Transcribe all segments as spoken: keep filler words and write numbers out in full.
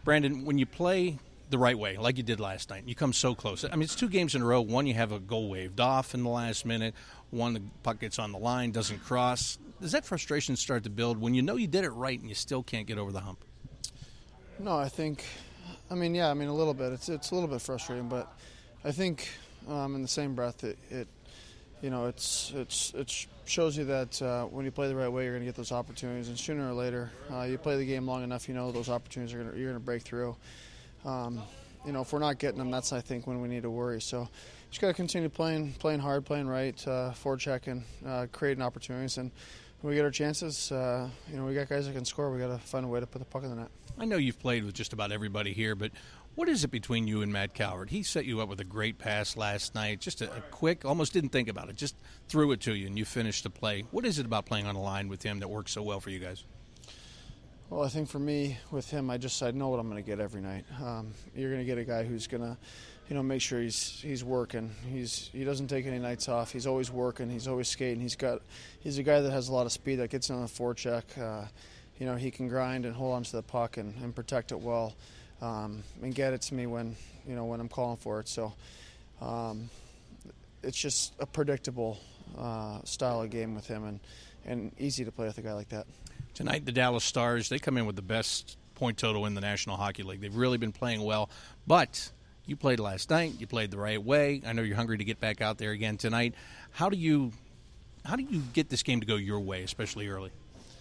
Brandon, when you play the right way, like you did last night, you come so close. I mean, it's two games in a row. One, you have a goal waved off in the last minute. One, the puck gets on the line, doesn't cross. Does that frustration start to build when you know you did it right and you still can't get over the hump? No, I think, I mean, yeah, I mean, a little bit. It's it's a little bit frustrating, but I think um, in the same breath, it, it you know, it's it's it shows you that uh, when you play the right way, you're going to get those opportunities, and sooner or later, uh, you play the game long enough, you know, those opportunities are gonna, you're going to break through. Um, you know, if we're not getting them, that's I think when we need to worry. So, just got to continue playing, playing hard, playing right, uh, forechecking, uh, creating opportunities, and when we get our chances, uh, you know, we got guys that can score. We got to find a way to put the puck in the net. I know you've played with just about everybody here, but what is it between you and Matt Coward? He set you up with a great pass last night, just a, a quick, almost didn't think about it, just threw it to you, and you finished the play. What is it about playing on the line with him that works so well for you guys? Well, I think for me, with him, I just I know what I'm going to get every night. Um, you're going to get a guy who's going to, you know, make sure he's he's working. He's he doesn't take any nights off. He's always working. He's always skating. He's got he's a guy that has a lot of speed that gets in on the forecheck. Uh, you know, he can grind and hold on to the puck and, and protect it well, um, and get it to me when you know when I'm calling for it. So, um, it's just a predictable uh, style of game with him, and and easy to play with a guy like that. Tonight, the Dallas Stars, they come in with the best point total in the National Hockey League. They've really been playing well. But you played last night. You played the right way. I know you're hungry to get back out there again tonight. How do you how do you get this game to go your way, especially early?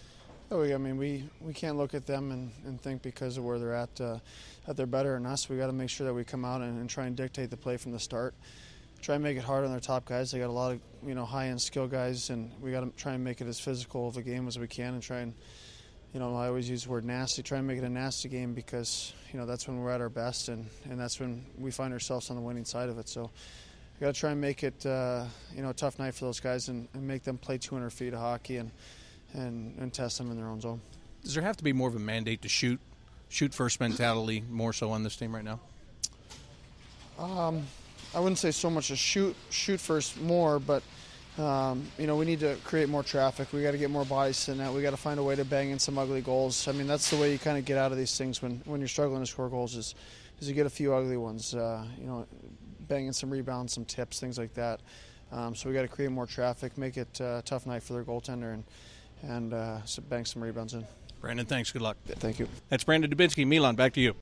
Oh, I mean, we, we can't look at them and, and think because of where they're at uh, that they're better than us. We got to make sure that we come out and, and try and dictate the play from the start. Try and make it hard on their top guys. They got a lot of you know high-end skill guys, and we got to try and make it as physical of a game as we can, and try and you know I always use the word nasty. Try and make it a nasty game because you know that's when we're at our best, and, and that's when we find ourselves on the winning side of it. So we got to try and make it uh, you know a tough night for those guys, and, and make them play two hundred feet of hockey and, and and test them in their own zone. Does there have to be more of a mandate to shoot, shoot first mentality more so on this team right now? Um. I wouldn't say so much a shoot shoot first more, but um, you know we need to create more traffic. We got to get more bodies to the net. We got to find a way to bang in some ugly goals. I mean that's the way you kind of get out of these things when, when you're struggling to score goals is is you get a few ugly ones. Uh, you know, banging some rebounds, some tips, things like that. Um, so we got to create more traffic, make it uh, a tough night for their goaltender, and and uh, bang some rebounds in. Brandon, thanks. Good luck. Yeah, thank you. That's Brandon Dubinsky. Milan, back to you.